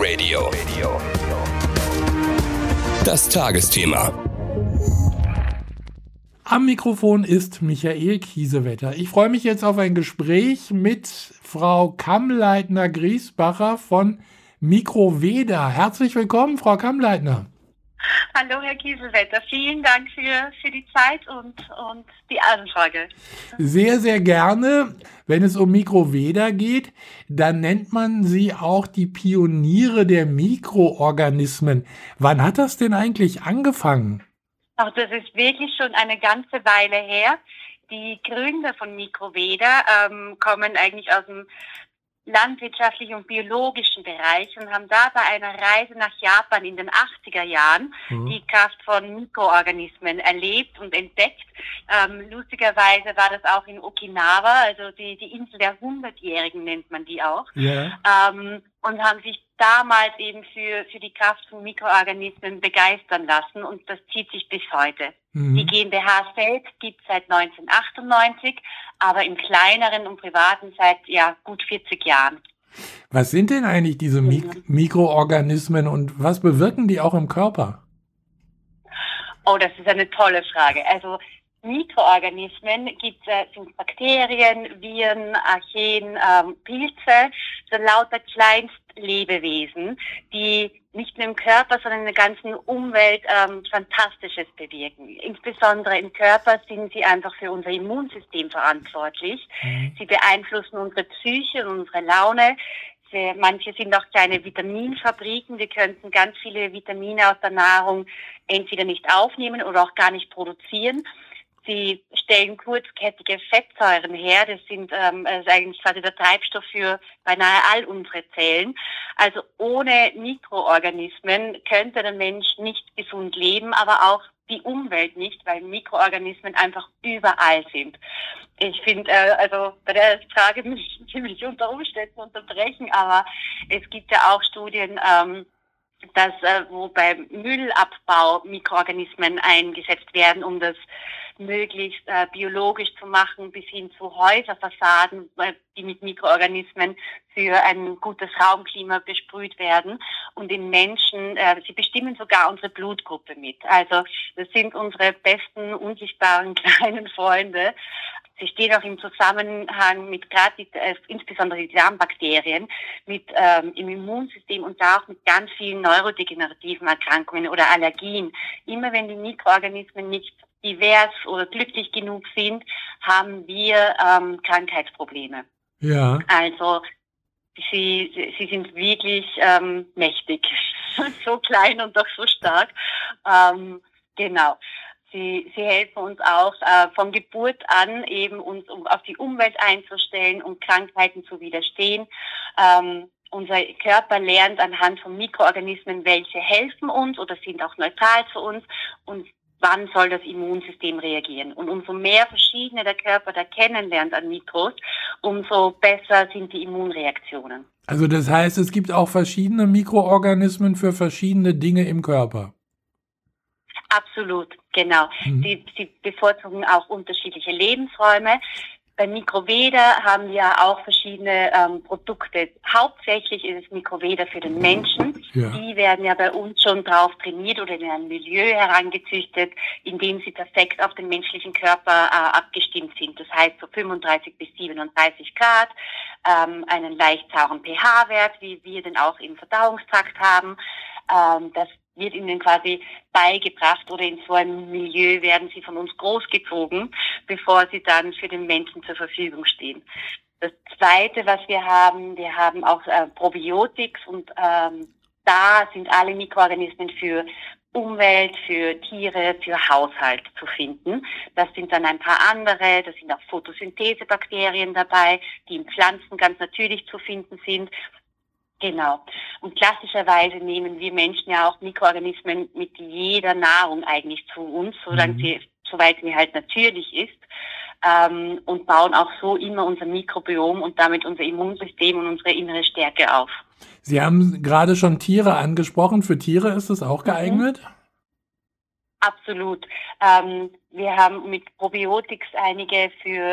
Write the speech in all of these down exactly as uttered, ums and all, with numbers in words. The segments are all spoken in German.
Radio. Das Tagesthema. Am Mikrofon ist Michael Kiesewetter. Ich freue mich jetzt auf ein Gespräch mit Frau Kammleitner-Griesbacher von Microveda. Herzlich willkommen, Frau Kammleitner. Hallo, Herr Kiesewetter. Vielen Dank für, für die Zeit und, und die Anfrage. Sehr, sehr gerne. Wenn es um Microveda geht, dann nennt man Sie auch die Pioniere der Mikroorganismen. Wann hat das denn eigentlich angefangen? Ach, das ist wirklich schon eine ganze Weile her. Die Gründer von Microveda ähm, kommen eigentlich aus dem landwirtschaftlichen und biologischen Bereich und haben da bei einer Reise nach Japan in den achtziger Jahren mhm. die Kraft von Mikroorganismen erlebt und entdeckt. Ähm, lustigerweise war das auch in Okinawa, also die, die Insel der Hundertjährigen nennt man die auch, yeah. ähm, und haben sich damals eben für, für die Kraft von Mikroorganismen begeistern lassen und das zieht sich bis heute. Mhm. Die GmbH selbst gibt es seit neunzehnhundertachtundneunzig, aber im kleineren und privaten seit ja gut vierzig Jahren. Was sind denn eigentlich diese Mik- Mikroorganismen und was bewirken die auch im Körper? Oh, das ist eine tolle Frage. Also Mikroorganismen gibt es, sind Bakterien, Viren, Archeen, ähm, Pilze, so lauter Kleinstlebewesen, die nicht nur im Körper, sondern in der ganzen Umwelt ähm, Fantastisches bewirken. Insbesondere im Körper sind sie einfach für unser Immunsystem verantwortlich. Mhm. Sie beeinflussen unsere Psyche und unsere Laune. Sie, manche sind auch kleine Vitaminfabriken. Wir könnten ganz viele Vitamine aus der Nahrung entweder nicht aufnehmen oder auch gar nicht produzieren. Sie stellen kurzkettige Fettsäuren her. Das sind ähm, das ist eigentlich quasi der Treibstoff für beinahe all unsere Zellen. Also ohne Mikroorganismen könnte der Mensch nicht gesund leben, aber auch die Umwelt nicht, weil Mikroorganismen einfach überall sind. Ich finde, äh, also bei der Frage muss ich ziemlich unter Umständen unterbrechen, aber es gibt ja auch Studien, ähm, dass äh, wo beim Müllabbau Mikroorganismen eingesetzt werden, um das möglichst äh, biologisch zu machen, bis hin zu Häuserfassaden, äh, die mit Mikroorganismen für ein gutes Raumklima besprüht werden. Und in Menschen, äh, sie bestimmen sogar unsere Blutgruppe mit. Also das sind unsere besten, unsichtbaren kleinen Freunde. Sie stehen auch im Zusammenhang mit gerade die, äh, insbesondere die Darmbakterien, mit ähm, im Immunsystem und da auch mit ganz vielen neurodegenerativen Erkrankungen oder Allergien. Immer wenn die Mikroorganismen nicht divers oder glücklich genug sind, haben wir ähm, Krankheitsprobleme. Ja. Also sie, sie, sie sind wirklich ähm, mächtig, so klein und doch so stark. Ähm, genau. Sie, sie helfen uns auch äh, von Geburt an eben uns um auf die Umwelt einzustellen und Krankheiten zu widerstehen. Ähm, unser Körper lernt anhand von Mikroorganismen, welche helfen uns oder sind auch neutral zu uns und wann soll das Immunsystem reagieren. Und umso mehr verschiedene der Körper da kennenlernt an Mikros, umso besser sind die Immunreaktionen. Also das heißt, es gibt auch verschiedene Mikroorganismen für verschiedene Dinge im Körper. Absolut, genau. Mhm. Sie, sie bevorzugen auch unterschiedliche Lebensräume. Bei Microveda haben wir auch verschiedene ähm, Produkte. Hauptsächlich ist es Microveda für den Menschen. Ja. Die werden ja bei uns schon drauf trainiert oder in ein Milieu herangezüchtet, in dem sie perfekt auf den menschlichen Körper äh, abgestimmt sind. Das heißt so fünfunddreißig bis siebenunddreißig Grad, ähm, einen leicht sauren pH-Wert, wie wir den auch im Verdauungstrakt haben. Ähm, das wird ihnen quasi beigebracht oder in so einem Milieu werden sie von uns großgezogen, bevor sie dann für den Menschen zur Verfügung stehen. Das Zweite, was wir haben, wir haben auch äh, Probiotics und ähm, da sind alle Mikroorganismen für Umwelt, für Tiere, für Haushalt zu finden. Das sind dann ein paar andere, da sind auch Photosynthesebakterien dabei, die in Pflanzen ganz natürlich zu finden sind. Genau. Und klassischerweise nehmen wir Menschen ja auch Mikroorganismen mit jeder Nahrung eigentlich zu uns, solange mhm. sie, soweit sie halt natürlich ist, ähm, und bauen auch so immer unser Mikrobiom und damit unser Immunsystem und unsere innere Stärke auf. Sie haben gerade schon Tiere angesprochen. Für Tiere ist es auch geeignet? Mhm. Absolut. Ähm, wir haben mit Probiotics einige für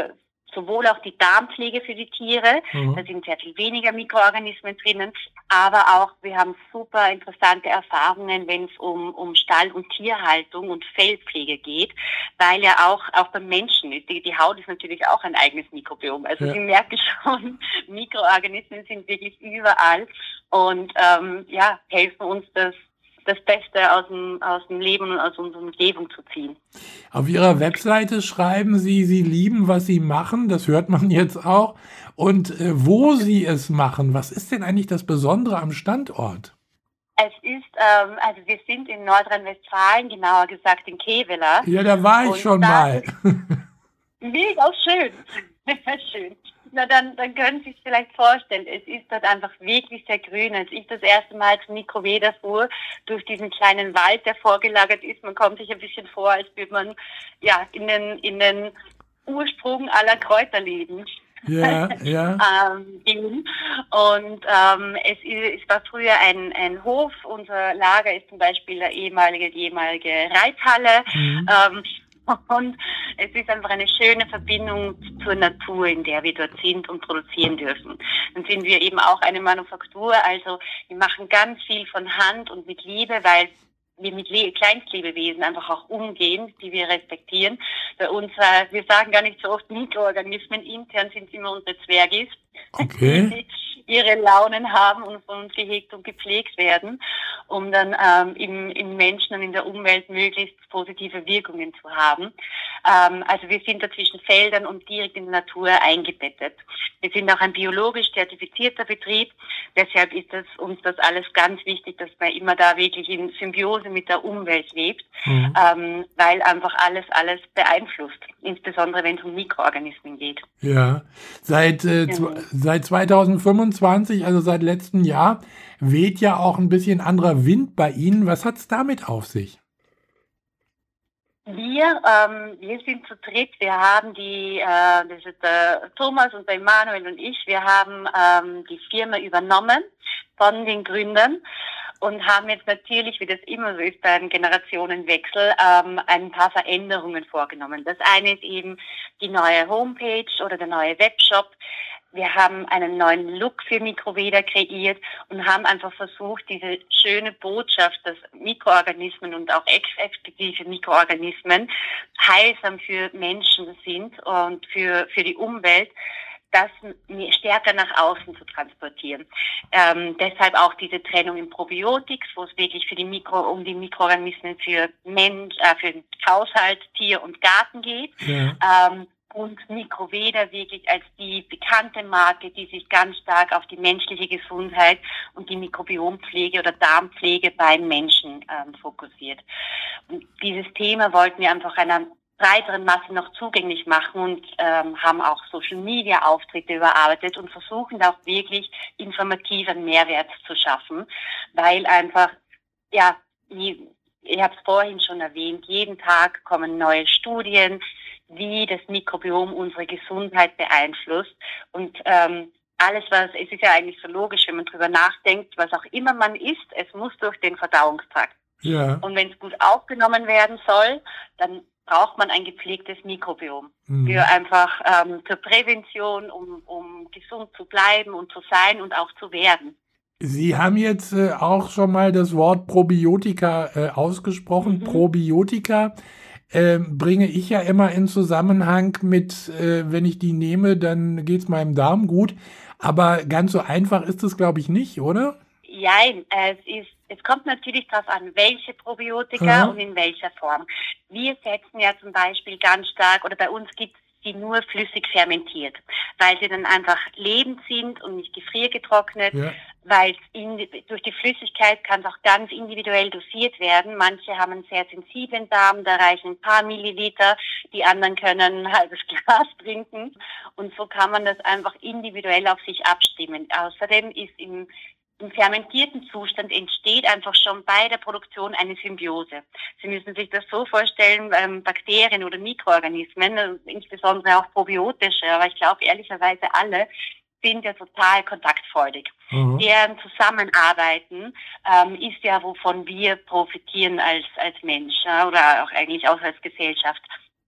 sowohl auch die Darmpflege für die Tiere, mhm. da sind sehr viel weniger Mikroorganismen drinnen, aber auch wir haben super interessante Erfahrungen, wenn es um, um Stall- und Tierhaltung und Fellpflege geht, weil ja auch, auch beim Menschen ist, die, die Haut ist natürlich auch ein eigenes Mikrobiom. Also ja. Sie merken schon, Mikroorganismen sind wirklich überall und ähm, ja, helfen uns das das Beste aus dem, aus dem Leben und aus unserer Umgebung zu ziehen. Auf Ihrer Webseite schreiben Sie, Sie lieben, was Sie machen. Das hört man jetzt auch. Und äh, wo Sie es machen, was ist denn eigentlich das Besondere am Standort? Es ist, ähm, also wir sind in Nordrhein-Westfalen, genauer gesagt in Kevela. Ja, da war ich schon mal. Mega auch schön. Schön. Na, dann, dann können Sie sich vielleicht vorstellen, es ist dort einfach wirklich sehr grün. Als ich das erste Mal zum Mikroveda fuhr, durch diesen kleinen Wald, der vorgelagert ist, man kommt sich ein bisschen vor, als würde man ja in den, in den Ursprung aller Kräuter leben. Ja, ja. ähm, gehen. Und ähm, es, ist, es war früher ein, ein Hof. Unser Lager ist zum Beispiel der ehemalige, die ehemalige Reithalle. Mhm. Ähm, Und es ist einfach eine schöne Verbindung zur Natur, in der wir dort sind und produzieren dürfen. Dann sind wir eben auch eine Manufaktur, also wir machen ganz viel von Hand und mit Liebe, weil wir mit Le- Kleinstlebewesen einfach auch umgehen, die wir respektieren. Bei uns, äh, wir sagen gar nicht so oft Mikroorganismen, intern sind es immer unsere Zwergis, okay. die ihre Launen haben und von uns gehegt und gepflegt werden, um dann ähm, im, im Menschen und in der Umwelt möglichst positive Wirkungen zu haben. Ähm, also wir sind da zwischen Feldern und direkt in der Natur eingebettet. Wir sind auch ein biologisch zertifizierter Betrieb, deshalb ist das, uns das alles ganz wichtig, dass man immer da wirklich in Symbiose mit der Umwelt lebt, mhm. ähm, weil einfach alles, alles beeinflusst, insbesondere wenn es um Mikroorganismen geht. Ja, seit, äh, mhm. seit zweitausendfünfundzwanzig, also seit letztem Jahr, weht ja auch ein bisschen anderer Wind bei Ihnen. Was hat es damit auf sich? Wir, ähm, wir sind zu dritt. Wir haben die, äh, das ist der Thomas und der Emanuel und ich, wir haben ähm, die Firma übernommen von den Gründern und haben jetzt natürlich, wie das immer so ist beim Generationenwechsel, ähm, ein paar Veränderungen vorgenommen. Das eine ist eben die neue Homepage oder der neue Webshop. Wir haben einen neuen Look für Mikroveda kreiert und haben einfach versucht, diese schöne Botschaft, dass Mikroorganismen und auch exklusive Mikroorganismen heilsam für Menschen sind und für, für die Umwelt, das stärker nach außen zu transportieren. Ähm, deshalb auch diese Trennung in Probiotics, wo es wirklich für die Mikro, um die Mikroorganismen für Mensch, äh, für den Haushalt, Tier und Garten geht. Ja. Ähm, und Mikroveda wirklich als die bekannte Marke, die sich ganz stark auf die menschliche Gesundheit und die Mikrobiompflege oder Darmpflege beim Menschen ähm, fokussiert. Und dieses Thema wollten wir einfach einer breiteren Masse noch zugänglich machen und ähm, haben auch Social-Media-Auftritte überarbeitet und versuchen auch wirklich informativen Mehrwert zu schaffen, weil einfach, ja, ich, ich habe es vorhin schon erwähnt, jeden Tag kommen neue Studien, wie das Mikrobiom unsere Gesundheit beeinflusst und ähm, alles, was, es ist ja eigentlich so logisch, wenn man drüber nachdenkt, was auch immer man isst, es muss durch den Verdauungstrakt. Ja. Und wenn es gut aufgenommen werden soll, dann braucht man ein gepflegtes Mikrobiom. Mhm. Für einfach ähm, zur Prävention, um, um gesund zu bleiben und zu sein und auch zu werden. Sie haben jetzt äh, auch schon mal das Wort Probiotika äh, ausgesprochen. Mhm. Probiotika äh, bringe ich ja immer in Zusammenhang mit, äh, wenn ich die nehme, dann geht es meinem Darm gut. Aber ganz so einfach ist es, glaube ich, nicht, oder? Nein, es ist, es kommt natürlich darauf an, welche Probiotika ja. und in welcher Form. Wir setzen ja zum Beispiel ganz stark, oder bei uns gibt es die nur flüssig fermentiert, weil sie dann einfach lebend sind und nicht gefriergetrocknet, ja. weil in, durch die Flüssigkeit kann es auch ganz individuell dosiert werden. Manche haben einen sehr sensiblen Darm, da reichen ein paar Milliliter, die anderen können ein halbes Glas trinken und so kann man das einfach individuell auf sich abstimmen. Außerdem ist im Im fermentierten Zustand entsteht einfach schon bei der Produktion eine Symbiose. Sie müssen sich das so vorstellen, ähm, Bakterien oder Mikroorganismen, äh, insbesondere auch probiotische, aber ich glaube ehrlicherweise alle, sind ja total kontaktfreudig. Mhm. Deren Zusammenarbeiten ähm, ist ja, wovon wir profitieren als, als Mensch ja, oder auch eigentlich auch als Gesellschaft.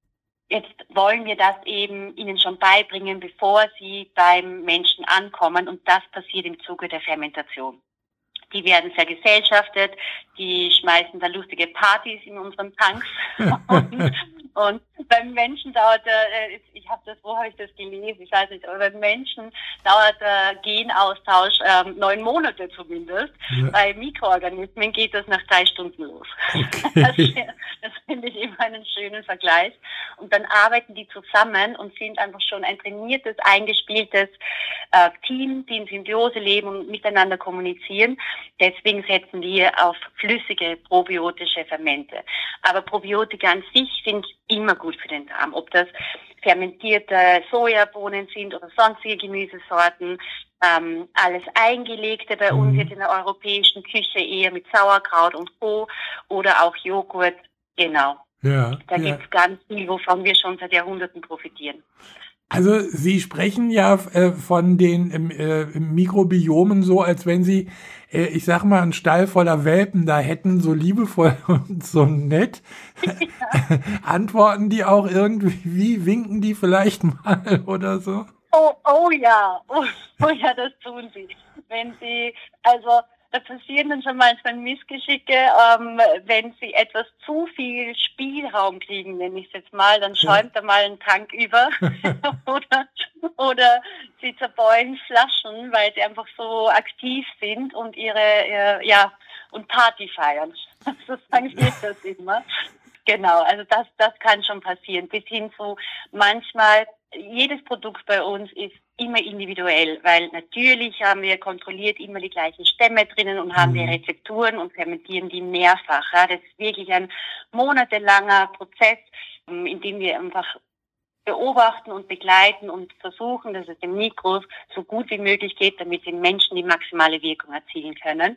Jetzt wollen wir das eben ihnen schon beibringen, bevor sie beim Menschen ankommen, und das passiert im Zuge der Fermentation. Die werden vergesellschaftet, die schmeißen da lustige Partys in unseren Tanks. und, und beim Menschen dauert der, ich habe das, wo habe ich das gelesen? Ich weiß nicht, aber beim Menschen dauert der Genaustausch ähm, neun Monate zumindest. Ja. Bei Mikroorganismen geht das nach drei Stunden los. Okay. Das, das finde ich immer einen schönen Vergleich. Und dann arbeiten die zusammen und sind einfach schon ein trainiertes, eingespieltes äh, Team, die in Symbiose leben und miteinander kommunizieren. Deswegen setzen wir auf flüssige probiotische Fermente. Aber Probiotika an sich sind immer gut für den Darm. Ob das fermentierte Sojabohnen sind oder sonstige Gemüsesorten, ähm, alles Eingelegte bei uns jetzt in der europäischen Küche eher mit Sauerkraut und Co. oder auch Joghurt, genau. Ja, da ja. gibt es ganz viel, wovon wir schon seit Jahrhunderten profitieren. Also Sie sprechen ja äh, von den äh, Mikrobiomen so, als wenn Sie, äh, ich sag mal, einen Stall voller Welpen da hätten, so liebevoll und so nett. Ja. Antworten die auch irgendwie, winken die vielleicht mal oder so? Oh, oh ja, oh, oh ja, das tun sie. Wenn sie, also da passieren dann schon manchmal Missgeschicke, ähm, wenn sie etwas zu viel Spielraum kriegen, nenne ich es jetzt mal, dann schäumt da mal ein Tank über oder, oder sie zerbeulen Flaschen, weil sie einfach so aktiv sind und ihre, ihre ja, und Party feiern. So sagen wir das immer. Genau, also das, das kann schon passieren. Bis hin zu manchmal, jedes Produkt bei uns ist immer individuell, weil natürlich haben wir kontrolliert immer die gleichen Stämme drinnen und haben die Rezepturen und fermentieren die mehrfach. Ja, das ist wirklich ein monatelanger Prozess, in dem wir einfach beobachten und begleiten und versuchen, dass es den Mikros so gut wie möglich geht, damit die Menschen die maximale Wirkung erzielen können.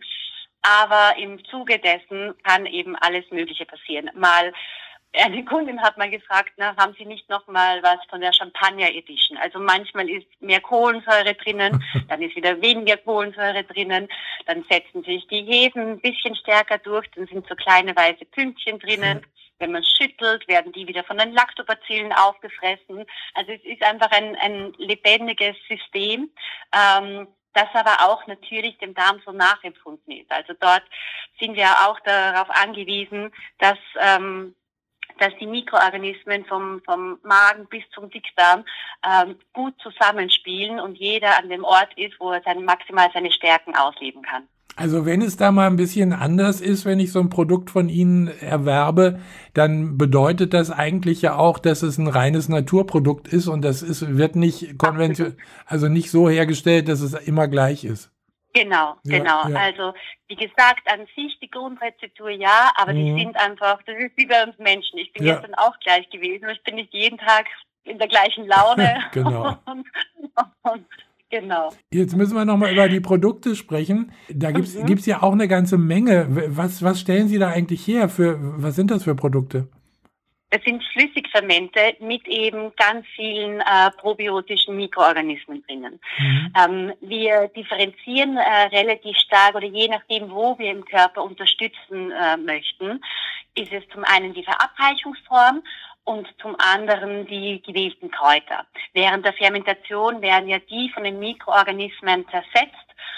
Aber im Zuge dessen kann eben alles Mögliche passieren. Mal eine Kundin hat mal gefragt, na, haben Sie nicht noch mal was von der Champagner Edition? Also manchmal ist mehr Kohlensäure drinnen, dann ist wieder weniger Kohlensäure drinnen, dann setzen sich die Hefen ein bisschen stärker durch, dann sind so kleine weiße Pünktchen drinnen. Wenn man schüttelt, werden die wieder von den Lactobacillen aufgefressen. Also es ist einfach ein, ein lebendiges System, ähm, das aber auch natürlich dem Darm so nachempfunden ist. Also dort sind wir auch darauf angewiesen, dass ähm, dass die Mikroorganismen vom, vom Magen bis zum Dickdarm ähm, gut zusammenspielen und jeder an dem Ort ist, wo er sein, maximal seine Stärken ausleben kann. Also wenn es da mal ein bisschen anders ist, wenn ich so ein Produkt von Ihnen erwerbe, dann bedeutet das eigentlich ja auch, dass es ein reines Naturprodukt ist und das ist, wird nicht konventionell, also nicht so hergestellt, dass es immer gleich ist. Genau, ja, genau. Ja. Also wie gesagt, an sich die Grundrezeptur ja, aber mhm. die sind einfach, das ist wie bei uns Menschen. Ich bin ja. gestern auch gleich gewesen, aber ich bin nicht jeden Tag in der gleichen Laune. Genau. und, und, genau. Jetzt müssen wir nochmal über die Produkte sprechen. Da gibt's mhm. gibt's ja auch eine ganze Menge. Was, was stellen Sie da eigentlich her? Für, was sind das für Produkte? Das sind Flüssigfermente mit eben ganz vielen äh, probiotischen Mikroorganismen drinnen. Mhm. Ähm, wir differenzieren äh, relativ stark oder je nachdem, wo wir im Körper unterstützen äh, möchten, ist es zum einen die Verabreichungsform und zum anderen die gewählten Kräuter. Während der Fermentation werden ja die von den Mikroorganismen zersetzt.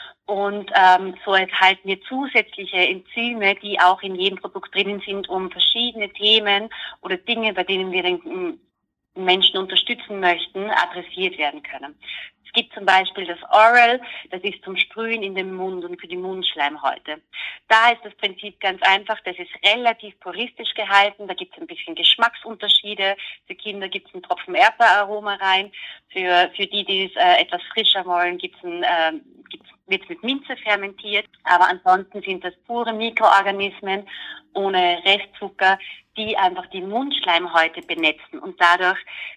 Und ähm, so enthalten wir zusätzliche Enzyme, die auch in jedem Produkt drinnen sind, um verschiedene Themen oder Dinge, bei denen wir den Menschen unterstützen möchten, adressiert werden können. Es gibt zum Beispiel das Oral, das ist zum Sprühen in den Mund und für die Mundschleimhäute. Da ist das Prinzip ganz einfach, das ist relativ puristisch gehalten, da gibt es ein bisschen Geschmacksunterschiede. Für Kinder gibt es einen Tropfen Erdbeeraroma rein, für, für die, die es äh, etwas frischer wollen, gibt es ein äh, gibt's wird mit Minze fermentiert, aber ansonsten sind das pure Mikroorganismen ohne Restzucker, die einfach die Mundschleimhäute benetzen und dadurch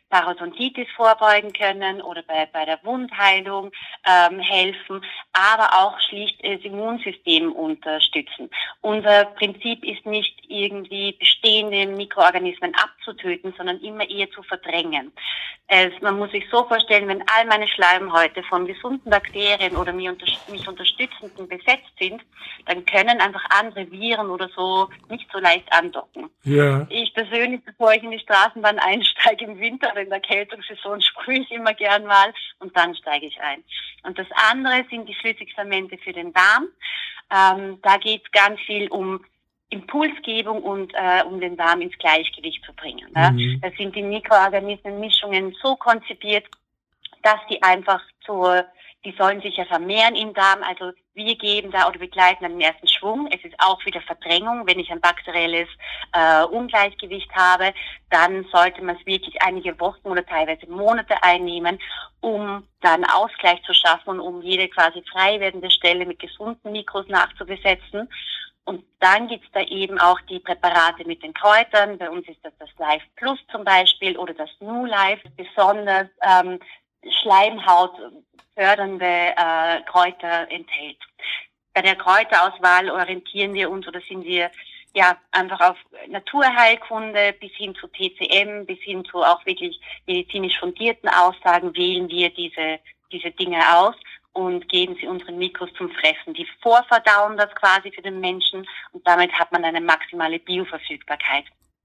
Parodontitis vorbeugen können oder bei, bei der Wundheilung ähm, helfen, aber auch schlicht das Immunsystem unterstützen. Unser Prinzip ist nicht irgendwie bestehende Mikroorganismen abzutöten, sondern immer eher zu verdrängen. Es, man muss sich so vorstellen, wenn all meine Schleimhäute von gesunden Bakterien oder mich, unter, mich unterstützenden besetzt sind, dann können einfach andere Viren oder so nicht so leicht andocken. Ja. Ich persönlich, bevor ich in die Straßenbahn einsteige im Winter oder in der Kältungssaison, sprühe ich immer gern mal und dann steige ich ein. Und das andere sind die Flüssigfermente für den Darm. Ähm, da geht es ganz viel um Impulsgebung und äh, um den Darm ins Gleichgewicht zu bringen. Ne? Mhm. Da sind die Mikroorganismenmischungen so konzipiert, dass die einfach zur, die sollen sich ja vermehren im Darm. Also wir geben da oder begleiten einen ersten Schwung. Es ist auch wieder Verdrängung. Wenn ich ein bakterielles äh, Ungleichgewicht habe, dann sollte man es wirklich einige Wochen oder teilweise Monate einnehmen, um dann Ausgleich zu schaffen und um jede quasi frei werdende Stelle mit gesunden Mikros nachzubesetzen. Und dann gibt's da eben auch die Präparate mit den Kräutern. Bei uns ist das das Life Plus zum Beispiel oder das New Life, besonders ähm, Schleimhaut fördernde äh, Kräuter enthält. Bei der Kräuterauswahl orientieren wir uns oder sind wir ja einfach auf Naturheilkunde bis hin zu T C M, bis hin zu auch wirklich medizinisch fundierten Aussagen wählen wir diese diese Dinge aus und geben sie unseren Mikros zum Fressen. Die vorverdauen das quasi für den Menschen und damit hat man eine maximale Bioverfügbarkeit.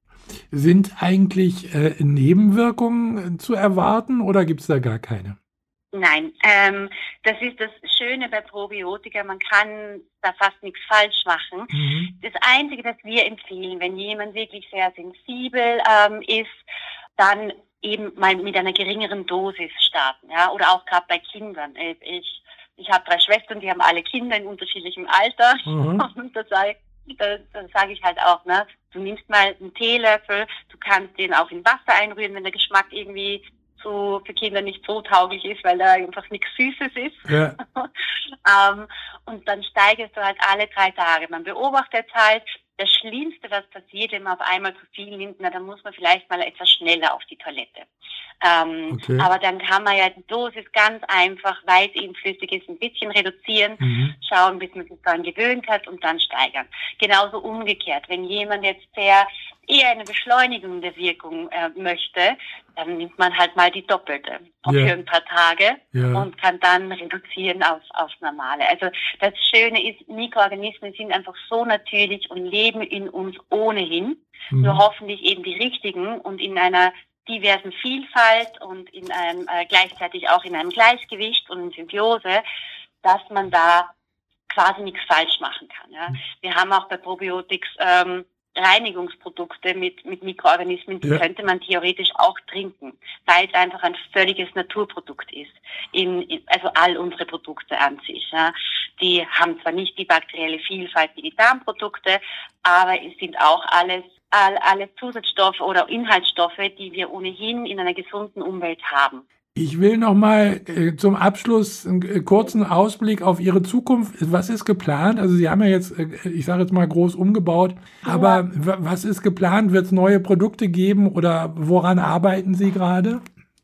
Sind eigentlich äh, Nebenwirkungen zu erwarten oder gibt es da gar keine? Nein, ähm, das ist das Schöne bei Probiotika, man kann da fast nichts falsch machen. Mhm. Das Einzige, das wir empfehlen, wenn jemand wirklich sehr sensibel ähm, ist, dann eben mal mit einer geringeren Dosis starten, ja, oder auch gerade bei Kindern. Ich, ich habe drei Schwestern, die haben alle Kinder in unterschiedlichem Alter Mhm. und da sage da, da sag ich halt auch, ne, du nimmst mal einen Teelöffel, du kannst den auch in Wasser einrühren, wenn der Geschmack irgendwie so für Kinder nicht so tauglich ist, weil da einfach nichts Süßes ist. Ja. ähm, und dann steigerst du halt alle drei Tage. Man beobachtet halt, das Schlimmste, was passiert, wenn man auf einmal zu viel nimmt, na, dann muss man vielleicht mal etwas schneller auf die Toilette. Ähm, Okay. Aber dann kann man ja die Dosis ganz einfach, weil es eben flüssig ist, ein bisschen reduzieren, Mhm. schauen, bis man sich daran gewöhnt hat und dann steigern. Genauso umgekehrt, wenn jemand jetzt sehr eher eine Beschleunigung der Wirkung äh, möchte, dann nimmt man halt mal die doppelte auch Ja. für ein paar Tage Ja. und kann dann reduzieren auf, aufs Normale. Also das Schöne ist, Mikroorganismen sind einfach so natürlich und leben in uns ohnehin, Mhm. nur hoffentlich eben die richtigen und in einer diversen Vielfalt und in einem äh, gleichzeitig auch in einem Gleichgewicht und in Symbiose, dass man da quasi nichts falsch machen kann. Ja. Wir haben auch bei Probiotics ähm, Reinigungsprodukte mit, mit Mikroorganismen, die Ja. könnte man theoretisch auch trinken, weil es einfach ein völliges Naturprodukt ist. In, in, also all unsere Produkte an sich. Ja. Die haben zwar nicht die bakterielle Vielfalt wie die Darmprodukte, aber es sind auch alles, all, alles Zusatzstoffe oder Inhaltsstoffe, die wir ohnehin in einer gesunden Umwelt haben. Ich will noch mal äh, zum Abschluss einen äh, kurzen Ausblick auf Ihre Zukunft. Was ist geplant? Also Sie haben ja jetzt, äh, ich sage jetzt mal groß umgebaut, aber w- was ist geplant? Wird es neue Produkte geben oder woran arbeiten Sie gerade?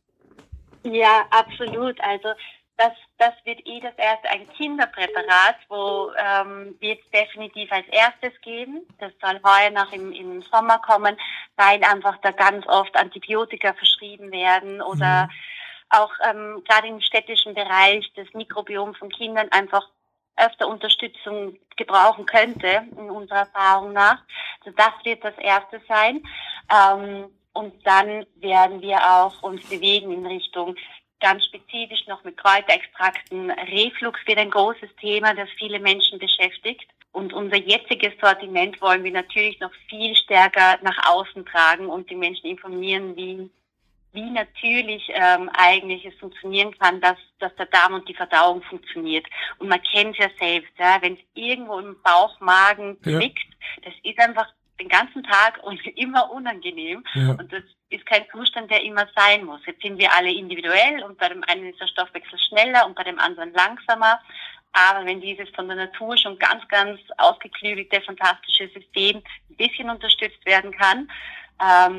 Ja, absolut. Also das, das wird eh das erste ein Kinderpräparat, wo ähm, wird es definitiv als erstes geben. Das soll heuer noch im, im Sommer kommen, weil einfach da ganz oft Antibiotika verschrieben werden oder Mhm. auch ähm, gerade im städtischen Bereich das Mikrobiom von Kindern einfach öfter Unterstützung gebrauchen könnte, in unserer Erfahrung nach. Also das wird das erste sein. Ähm, und dann werden wir auch uns bewegen in Richtung ganz spezifisch noch mit Kräuterextrakten. Reflux wird ein großes Thema, das viele Menschen beschäftigt. Und unser jetziges Sortiment wollen wir natürlich noch viel stärker nach außen tragen und die Menschen informieren, wie wie natürlich ähm, eigentlich es funktionieren kann, dass, dass der Darm und die Verdauung funktioniert. Und man kennt es ja selbst, ja, wenn es irgendwo im Bauch, Magen Ja. zwickt, das ist einfach den ganzen Tag und immer unangenehm. Ja. Und das ist kein Zustand, der immer sein muss. Jetzt sind wir alle individuell und bei dem einen ist der Stoffwechsel schneller und bei dem anderen langsamer. Aber wenn dieses von der Natur schon ganz, ganz ausgeklügelte, fantastische System ein bisschen unterstützt werden kann, ähm,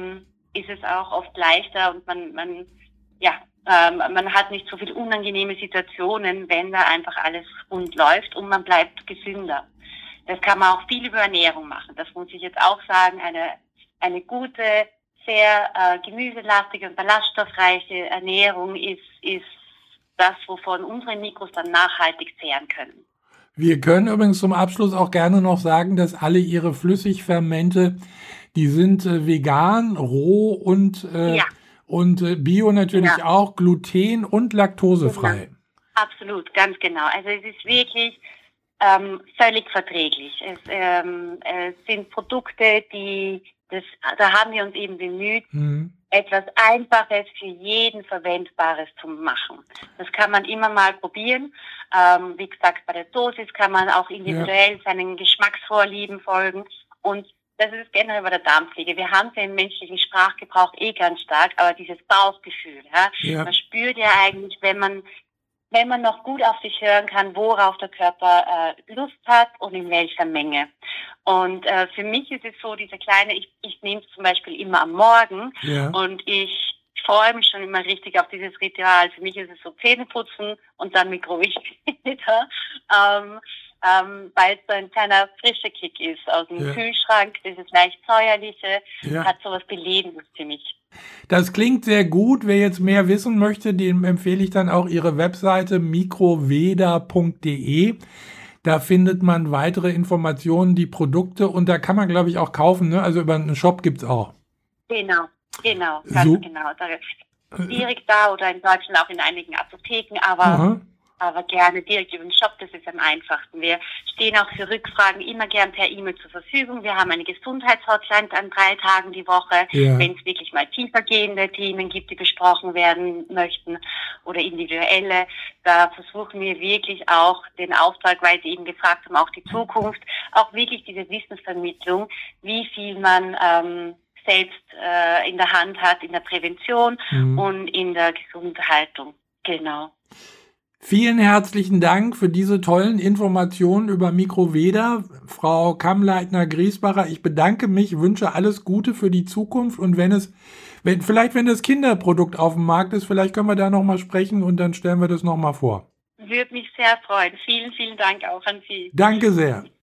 ist es auch oft leichter und man, man, ja, ähm, man hat nicht so viele unangenehme Situationen, wenn da einfach alles rund läuft und man bleibt gesünder. Das kann man auch viel über Ernährung machen. Das muss ich jetzt auch sagen. Eine, eine gute, sehr äh, gemüselastige und ballaststoffreiche Ernährung ist, ist das, wovon unsere Mikros dann nachhaltig zehren können. Wir können übrigens zum Abschluss auch gerne noch sagen, dass alle Ihre Flüssigfermente, die sind äh, vegan, roh und, äh, ja. und äh, bio natürlich ja. auch, gluten- und laktosefrei. Genau. Absolut, ganz genau. Also es ist wirklich ähm, völlig verträglich. Es ähm, äh, sind Produkte, die, das, da haben wir uns eben bemüht, mhm. etwas Einfaches für jeden Verwendbares zu machen. Das kann man immer mal probieren. Ähm, wie gesagt, bei der Dosis kann man auch individuell ja. seinen Geschmacksvorlieben folgen. Und das ist generell bei der Darmpflege. Wir haben es ja im menschlichen Sprachgebrauch eh ganz stark, aber dieses Bauchgefühl, ja, ja. man spürt ja eigentlich, wenn man wenn man noch gut auf sich hören kann, worauf der Körper äh, Lust hat und in welcher Menge. Und äh, für mich ist es so, diese kleine, ich, ich nehme es zum Beispiel immer am Morgen ja. und ich freue mich schon immer richtig auf dieses Ritual. Für mich ist es so Zähneputzen und dann Mikrowellenmeter, ähm, ähm, weil es so ein kleiner frischer Kick ist aus dem ja. Kühlschrank, dieses leicht säuerliche, ja. hat sowas Belebendes für mich. Das klingt sehr gut. Wer jetzt mehr wissen möchte, dem empfehle ich dann auch Ihre Webseite microveda punkt de. Da findet man weitere Informationen, die Produkte, und da kann man, glaube ich, auch kaufen, ne? Also über einen Shop gibt's auch. Genau, genau, ganz so. genau. Da, direkt da oder in Deutschland auch in einigen Apotheken, aber Aha. aber gerne direkt über den Shop, das ist am einfachsten. Wir stehen auch für Rückfragen immer gern per E-Mail zur Verfügung. Wir haben eine Gesundheitshotline an drei Tagen die Woche, ja. wenn es wirklich mal tiefergehende Themen gibt, die besprochen werden möchten oder individuelle. Da versuchen wir wirklich auch den Auftrag, weil Sie eben gefragt haben, auch die Zukunft, auch wirklich diese Wissensvermittlung, wie viel man ähm, selbst äh, in der Hand hat in der Prävention mhm. und in der Gesundhaltung. Genau. Vielen herzlichen Dank für diese tollen Informationen über Microveda, Frau Kammleitner-Griesbacher. Ich bedanke mich, wünsche alles Gute für die Zukunft, und wenn es, wenn, vielleicht wenn das Kinderprodukt auf dem Markt ist, vielleicht können wir da nochmal sprechen und dann stellen wir das nochmal vor. Würde mich sehr freuen. Vielen, vielen Dank auch an Sie. Danke sehr.